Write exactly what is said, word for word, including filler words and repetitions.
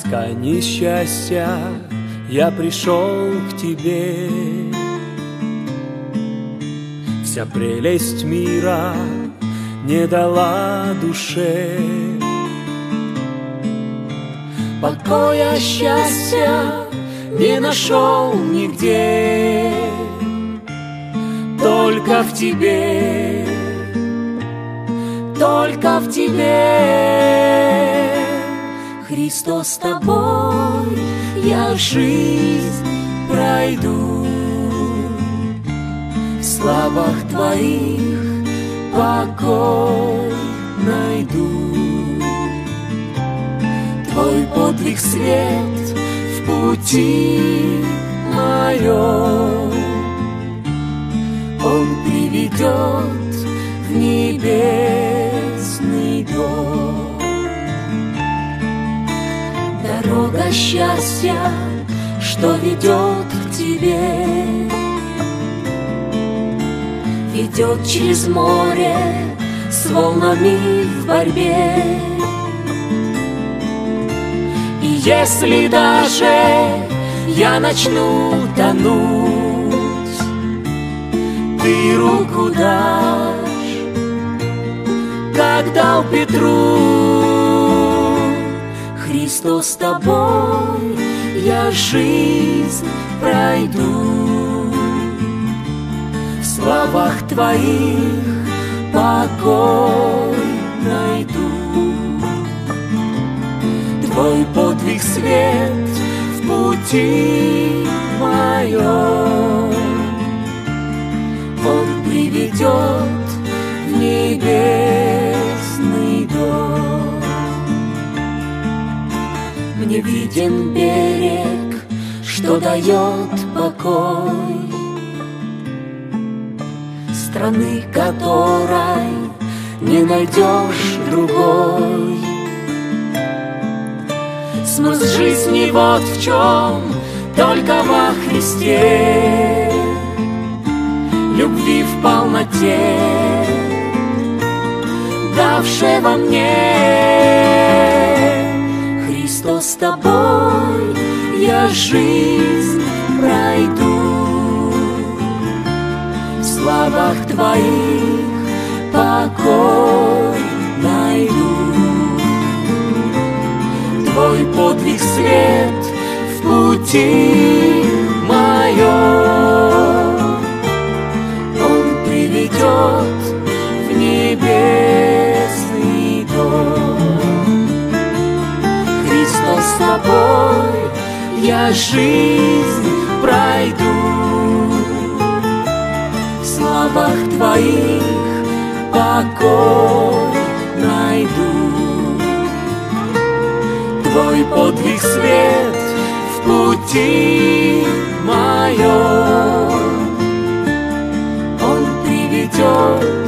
искании счастья я пришел к тебе. Вся прелесть мира не дала душе покоя, счастья не нашел нигде, только в тебе, только в тебе. Христос, с тобой я жизнь пройду, в славах твоих покой найду. Твой подвиг свет в пути моем, он приведет в небесный дом. Дорога счастья, что ведет к тебе, ведет через море с волнами в борьбе. И если даже я начну тонуть, ты руку дашь, как дал Петру. Христос, с тобой я жизнь пройду, в славах твоих покой найду. Твой подвиг свет в пути моем, он приведет в небесный дом. Мне виден берег, что дает покой, страны которой не найдешь другой. Смысл жизни вот в чем, только во Христе, любви в полноте, давшего мне. Христос, с тобой я жизнь пройду, в славах твоих покой найду. Твой подвиг свет в пути моем, он приведет в небесный дом. Христос, с тобой я жизнь пройду, в славах твоих покой найду. Твой подвиг свет в пути моем, он приведет